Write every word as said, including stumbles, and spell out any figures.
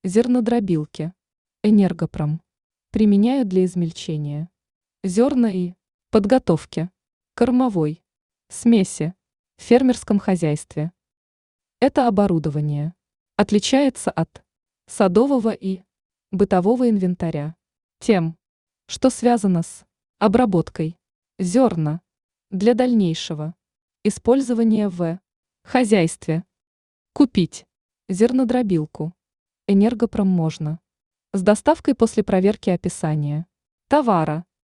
Зернодробилки. Энергопром. Применяют для измельчения зерна и подготовки кормовой смеси в фермерском хозяйстве. Это оборудование отличается от садового и бытового инвентаря тем, что связано с обработкой зерна для дальнейшего использования в хозяйстве. Купить зернодробилку Энергопром можно с доставкой после проверки описания товара.